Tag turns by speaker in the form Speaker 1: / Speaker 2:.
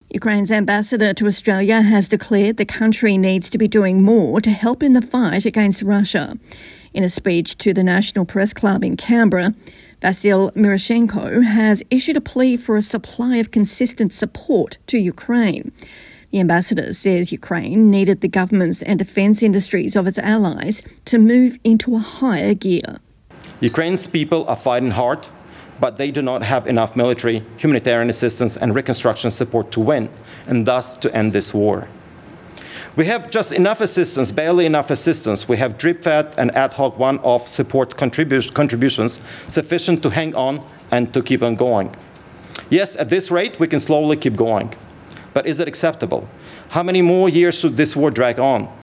Speaker 1: Ukraine's ambassador to Australia has declared the country needs to be doing more to help in the fight against Russia. In a speech to the National Press Club in Canberra, Vasyl Miрошhenko has issued a plea for a supply of consistent support to Ukraine. The ambassador says Ukraine needed the governments and defence industries of its allies to move into a higher gear.
Speaker 2: Ukraine's people are fighting hard, but they do not have enough military, humanitarian assistance and reconstruction support to win, and thus to end this war. We have just enough assistance, barely enough assistance. We have drip-fed and ad hoc one-off support contributions sufficient to hang on and to keep on going. Yes, at this rate, we can slowly keep going. But is it acceptable? How many more years should this war drag on?